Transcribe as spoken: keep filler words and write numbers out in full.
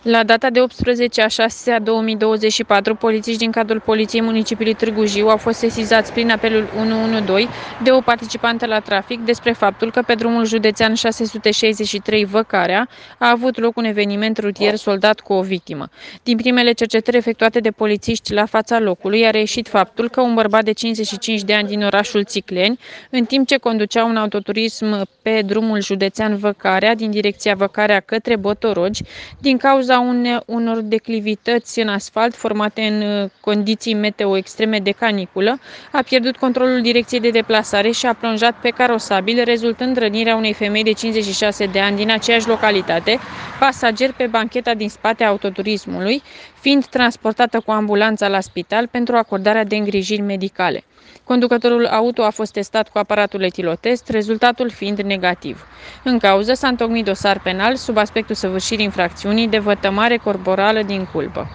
La data de optsprezece a șasea două mii douăzeci și patru, polițiști din cadrul Poliției Municipiului Târgu Jiu au fost sesizați prin apelul unu unu doi de o participantă la trafic despre faptul că pe drumul județean șase sute șaizeci și trei Văcarea a avut loc un eveniment rutier soldat cu o victimă. Din primele cercetări efectuate de polițiști la fața locului a reieșit faptul că un bărbat de cincizeci și cinci de ani din orașul Țicleni, în timp ce conducea un autoturism pe drumul județean Văcarea din direcția Văcarea către Botorogi, din cauza une, unor declivități în asfalt formate în condiții meteo extreme de caniculă, a pierdut controlul direcției de deplasare și a plonjat pe carosabil, rezultând rănirea unei femei de cincizeci și șase de ani din aceeași localitate, pasager pe bancheta din spate a autoturismului, fiind transportată cu ambulanța la spital pentru acordarea de îngrijiri medicale. Conducătorul auto a fost testat cu aparatul etilotest, rezultatul fiind negativ. În cauză s-a întocmit dosar penal sub aspectul săvârșirii infracțiunii de vătămare corporală din culpă.